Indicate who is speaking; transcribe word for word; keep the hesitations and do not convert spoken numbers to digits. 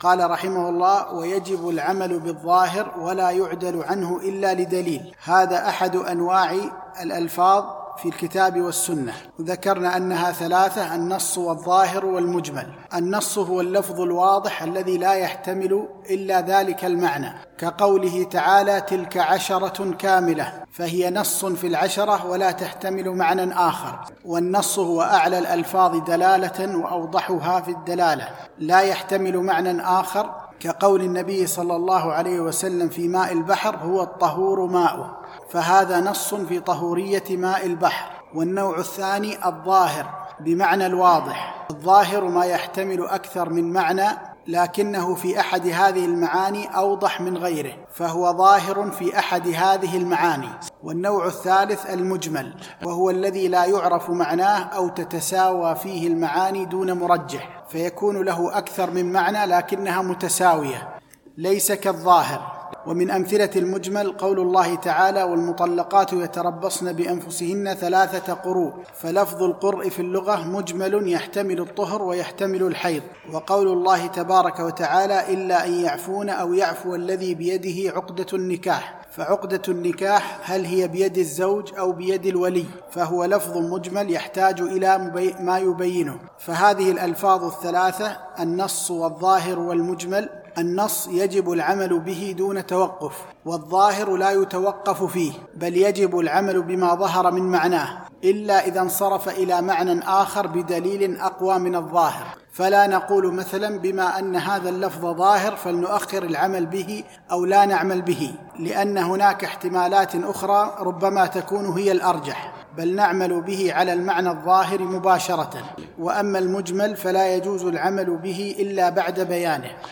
Speaker 1: قال رحمه الله: ويجب العمل بالظاهر ولا يعدل عنه إلا لدليل. هذا أحد أنواع الألفاظ في الكتاب والسنة، وذكرنا أنها ثلاثة: النص والظاهر والمجمل. النص هو اللفظ الواضح الذي لا يحتمل إلا ذلك المعنى، كقوله تعالى: تلك عشرة كاملة، فهي نص في العشرة ولا تحتمل معنى آخر. والنص هو أعلى الألفاظ دلالة وأوضحها في الدلالة، لا يحتمل معنى آخر، كقول النبي صلى الله عليه وسلم في ماء البحر: هو الطهور ماؤه، فهذا نص في طهورية ماء البحر. والنوع الثاني الظاهر بمعنى الواضح. الظاهر ما يحتمل أكثر من معنى، لكنه في أحد هذه المعاني أوضح من غيره، فهو ظاهر في أحد هذه المعاني. والنوع الثالث المجمل، وهو الذي لا يعرف معناه أو تتساوى فيه المعاني دون مرجح، فيكون له أكثر من معنى لكنها متساوية، ليس كالظاهر. ومن أمثلة المجمل قول الله تعالى: والمطلقات يتربصن بأنفسهن ثلاثة قروء. فلفظ القرء في اللغة مجمل يحتمل الطهر ويحتمل الحيض. وقول الله تبارك وتعالى: إلا أن يعفون أو يعفو الذي بيده عقدة النكاح. فعقدة النكاح هل هي بيد الزوج أو بيد الولي؟ فهو لفظ مجمل يحتاج إلى ما يبينه. فهذه الألفاظ الثلاثة: النص والظاهر والمجمل. النص يجب العمل به دون توقف، والظاهر لا يتوقف فيه، بل يجب العمل بما ظهر من معناه، إلا إذا انصرف إلى معنى آخر بدليل أقوى من الظاهر. فلا نقول مثلا بما أن هذا اللفظ ظاهر فلنؤخر العمل به أو لا نعمل به، لأن هناك احتمالات أخرى ربما تكون هي الأرجح، بل نعمل به على المعنى الظاهر مباشرة. وأما المجمل فلا يجوز العمل به إلا بعد بيانه.